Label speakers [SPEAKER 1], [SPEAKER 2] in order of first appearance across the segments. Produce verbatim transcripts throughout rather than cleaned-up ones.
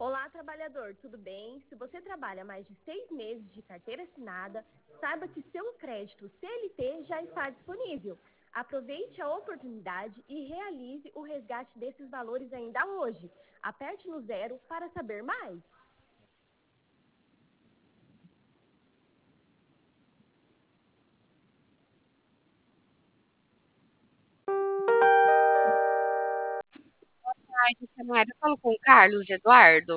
[SPEAKER 1] Olá, trabalhador, tudo bem? Se você trabalha mais de seis meses de carteira assinada, saiba que seu crédito C L T já está disponível. Aproveite a oportunidade e realize o resgate desses valores ainda hoje. Aperte no zero para saber mais.
[SPEAKER 2] Ai, funcionário, eu falo com o Carlos Eduardo.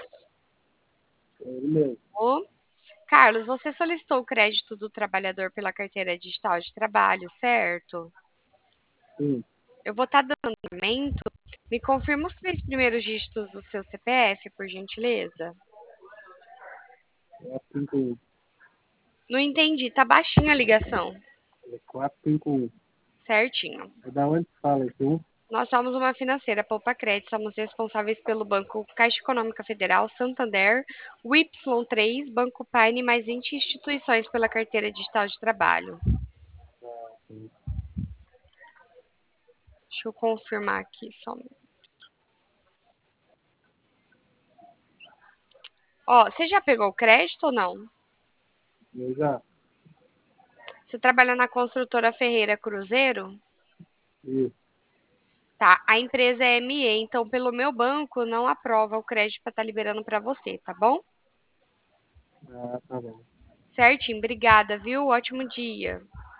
[SPEAKER 3] É ele mesmo.
[SPEAKER 2] Ô, Carlos, você solicitou o crédito do trabalhador pela carteira digital de trabalho, certo?
[SPEAKER 3] Sim,
[SPEAKER 2] Eu vou estar dando andamento. Me confirma os três primeiros dígitos do seu C P F, por gentileza.
[SPEAKER 3] quatro cinco um.
[SPEAKER 2] Não entendi, tá baixinha a ligação.
[SPEAKER 3] É quatro cinco um.
[SPEAKER 2] Certinho.
[SPEAKER 3] É da onde fala esse um?
[SPEAKER 2] Nós somos uma financeira, Poupa Crédito, somos responsáveis pelo Banco Caixa Econômica Federal, Santander, o Y três, Banco Paine e mais vinte instituições pela carteira digital de trabalho.
[SPEAKER 3] Ah, sim.
[SPEAKER 2] Deixa eu confirmar aqui só. Ó, você já pegou o crédito ou não?
[SPEAKER 3] Eu já.
[SPEAKER 2] Você trabalha na construtora Ferreira Cruzeiro?
[SPEAKER 3] Isso.
[SPEAKER 2] Tá, a empresa é M E, então pelo meu banco não aprova o crédito para estar liberando para você, tá bom?
[SPEAKER 3] Ah, tá bom.
[SPEAKER 2] Certinho, obrigada, viu? Ótimo dia.